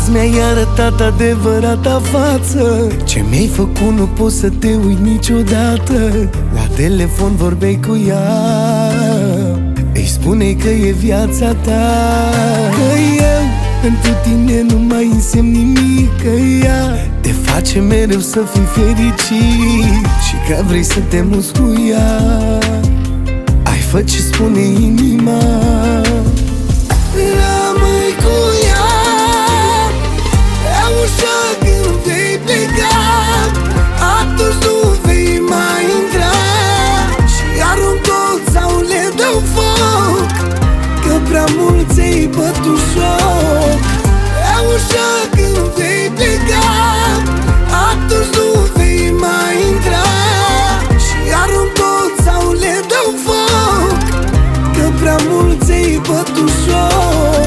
Azi mi-ai arătat adevărata față. Ce mi-ai făcut nu pot să te uit niciodată. La telefon vorbeai cu ea, îi spunei că e viața ta, că eu pentru tine nu mai însemn nimic, că ea te face mereu să fii fericit și că vrei să te muți cu ea. Ai fă ce spune inima, rămâi cu ea. E ușa când vei pleca, atunci nu vei mai intra și arunc tot sau le dau foc, că prea mult ți-ai bătut joc. E ușa când vei pleca, atunci nu vei mai intra și arunc tot sau le dau foc, că prea mult ți-ai bătut joc.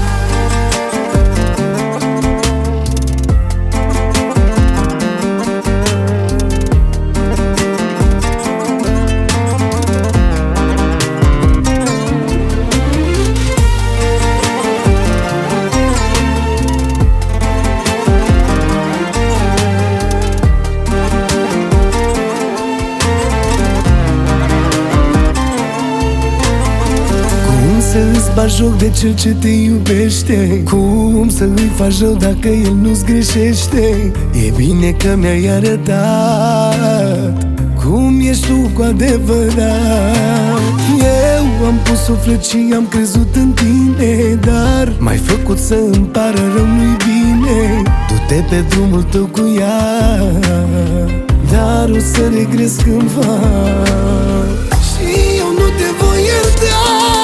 Să îți bagi joc de cel ce te iubește? Cum să îi faci rău dacă el nu-ți greșește? E bine că mi-ai arătat cum ești tu cu adevărat. Eu am pus suflet și am crezut în tine, dar m-ai făcut să îmi pară rău, nu-i bine. Du-te pe drumul tău cu ea, dar o să regres cândva și eu nu te voi ierta.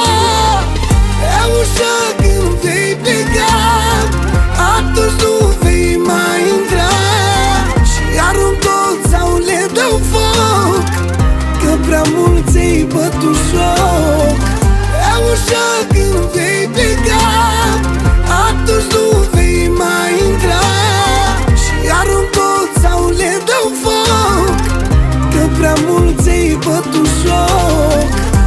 Ușa când vei pleca, atunci nu vei mai intra și arunc tot sau le dau foc, că prea mult ți-ai bătut joc. E ușa când vei pleca, atunci nu vei mai intra și arunc tot sau le dau foc, că prea mult ți-ai bătut joc.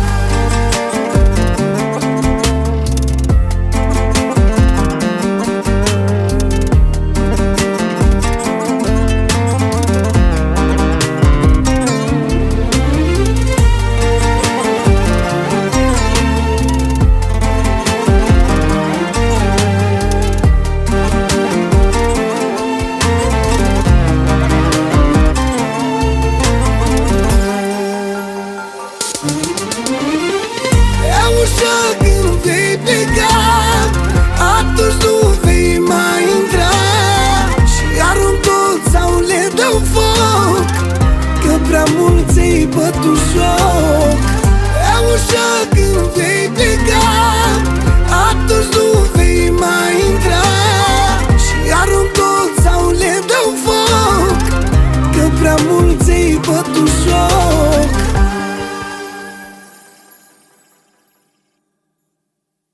Ușa când vei pleca, atunci nu vei mai intra și arunc tot sau le dau foc, că prea mult ți-ai bătut joc. E ușa când vei pleca,